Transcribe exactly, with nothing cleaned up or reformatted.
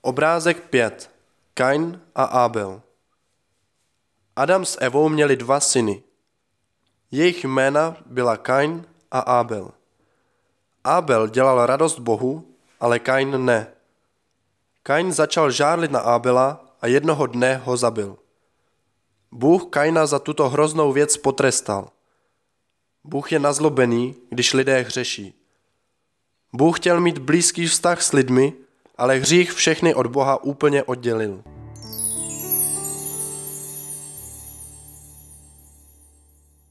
Obrázek pět. Kain a Abel. Adam s Evou měli dva syny. Jejich jména byla Kain a Abel. Abel dělal radost Bohu, ale Kain ne. Kain začal žárlit na Abela a jednoho dne ho zabil. Bůh Kaina za tuto hroznou věc potrestal. Bůh je nazlobený, když lidé hřeší. Bůh chtěl mít blízký vztah s lidmi, ale hřích všechny od Boha úplně oddělil.